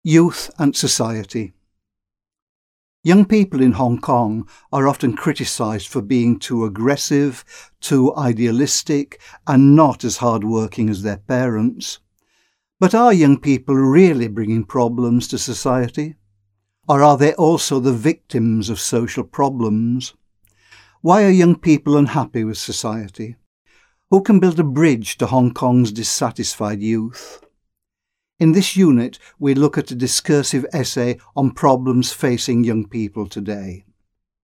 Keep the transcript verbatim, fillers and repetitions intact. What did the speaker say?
Youth and society. Young people in Hong Kong are often criticised for being too aggressive, too idealistic, and not as hard-working as their parents. But are young people really bringing problems to society? Or are they also the victims of social problems? Why are young people unhappy with society? Who can build a bridge to Hong Kong's dissatisfied youth? In this unit, we look at a discursive essay on problems facing young people today.